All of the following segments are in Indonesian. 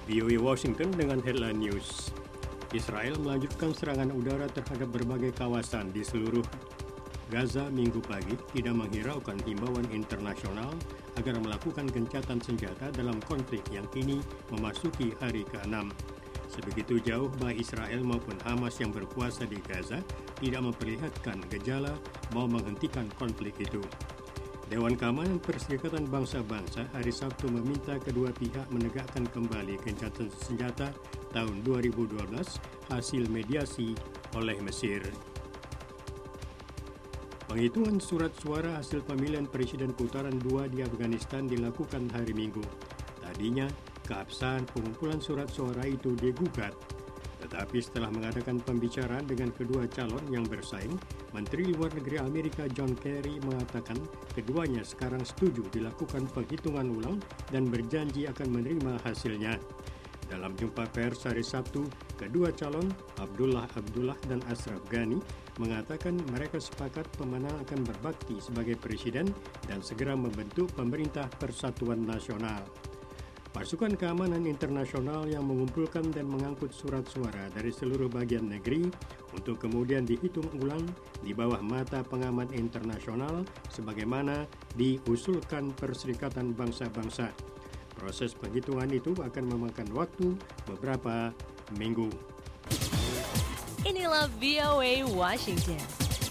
VOA Washington dengan headline news. Israel melanjutkan serangan udara terhadap berbagai kawasan di seluruh Gaza minggu pagi, tidak menghiraukan himbauan internasional agar melakukan gencatan senjata dalam konflik yang kini memasuki hari ke-6. Sebegitu jauh baik Israel maupun Hamas yang berkuasa di Gaza tidak memperlihatkan gejala mau menghentikan konflik itu. Dewan Keamanan Perserikatan Bangsa-Bangsa hari Sabtu meminta kedua pihak menegakkan kembali gencatan senjata tahun 2012 hasil mediasi oleh Mesir. Penghitungan surat suara hasil pemilihan Presiden Putaran 2 di Afghanistan dilakukan hari Minggu. Tadinya, keabsahan pengumpulan surat suara itu digugat. Tetapi setelah mengadakan pembicaraan dengan kedua calon yang bersaing, Menteri Luar Negeri Amerika John Kerry mengatakan keduanya sekarang setuju dilakukan penghitungan ulang dan berjanji akan menerima hasilnya. Dalam jumpa pers hari Sabtu, kedua calon, Abdullah dan Ashraf Ghani, mengatakan mereka sepakat pemenang akan berbakti sebagai presiden dan segera membentuk pemerintah persatuan nasional. Pasukan keamanan internasional yang mengumpulkan dan mengangkut surat suara dari seluruh bagian negeri untuk kemudian dihitung ulang di bawah mata pengamat internasional sebagaimana diusulkan Perserikatan Bangsa-Bangsa. Proses penghitungan itu akan memakan waktu beberapa minggu. Inilah VOA Washington.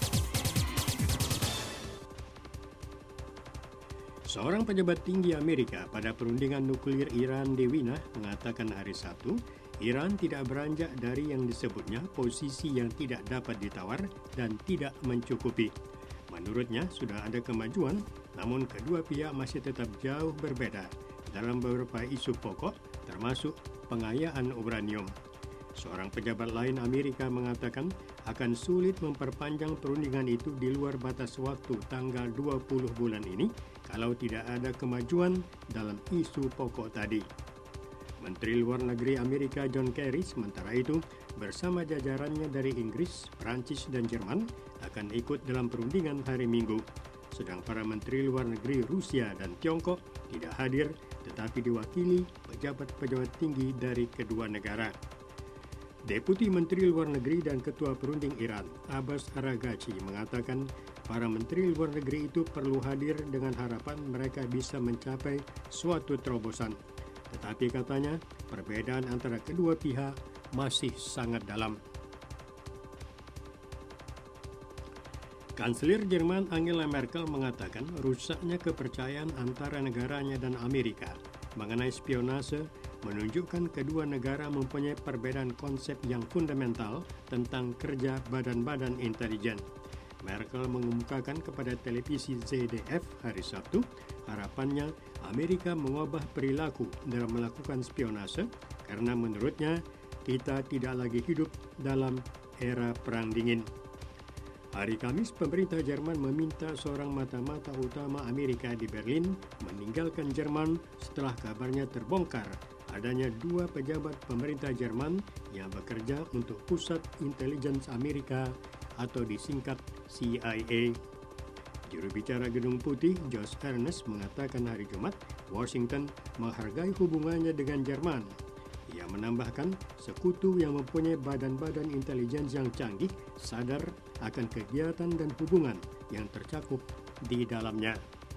Seorang pejabat tinggi Amerika pada perundingan nuklir Iran di Wina mengatakan hari Sabtu, Iran tidak beranjak dari yang disebutnya posisi yang tidak dapat ditawar dan tidak mencukupi. Menurutnya sudah ada kemajuan, namun kedua pihak masih tetap jauh berbeda dalam beberapa isu pokok, termasuk pengayaan uranium. Seorang pejabat lain Amerika mengatakan akan sulit memperpanjang perundingan itu di luar batas waktu tanggal 20 bulan ini kalau tidak ada kemajuan dalam isu pokok tadi. Menteri Luar Negeri Amerika John Kerry sementara itu bersama jajarannya dari Inggris, Prancis, dan Jerman akan ikut dalam perundingan hari Minggu. Sedang para Menteri Luar Negeri Rusia dan Tiongkok tidak hadir tetapi diwakili pejabat-pejabat tinggi dari kedua negara. Deputi Menteri Luar Negeri dan Ketua Perunding Iran, Abbas Araghchi, mengatakan para Menteri Luar Negeri itu perlu hadir dengan harapan mereka bisa mencapai suatu terobosan. Tetapi katanya, perbedaan antara kedua pihak masih sangat dalam. Kanselir Jerman Angela Merkel mengatakan rusaknya kepercayaan antara negaranya dan Amerika mengenai spionase menunjukkan kedua negara mempunyai perbedaan konsep yang fundamental tentang kerja badan-badan intelijen. Merkel mengemukakan kepada televisi ZDF hari Sabtu harapannya Amerika mengubah perilaku dalam melakukan spionase karena menurutnya kita tidak lagi hidup dalam era perang dingin. Hari Kamis, pemerintah Jerman meminta seorang mata-mata utama Amerika di Berlin meninggalkan Jerman setelah kabarnya terbongkar adanya dua pejabat pemerintah Jerman yang bekerja untuk Pusat Intelijen Amerika atau disingkat CIA. Juru bicara Gedung Putih, Josh Earnest, mengatakan hari Jumat, Washington menghargai hubungannya dengan Jerman. Ia menambahkan, sekutu yang mempunyai badan-badan intelijen yang canggih sadar akan kegiatan dan hubungan yang tercakup di dalamnya.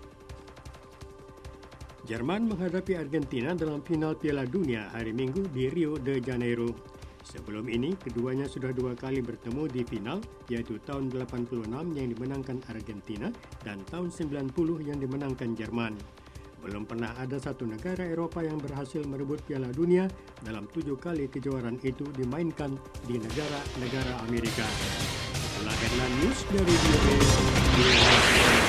Jerman menghadapi Argentina dalam final Piala Dunia hari Minggu di Rio de Janeiro. Sebelum ini, keduanya sudah dua kali bertemu di final, yaitu tahun 86 yang dimenangkan Argentina dan tahun 90 yang dimenangkan Jerman. Belum pernah ada satu negara Eropa yang berhasil merebut Piala Dunia dalam 7 kali kejuaraan itu dimainkan di negara-negara Amerika. Itulah headline news dari VOA.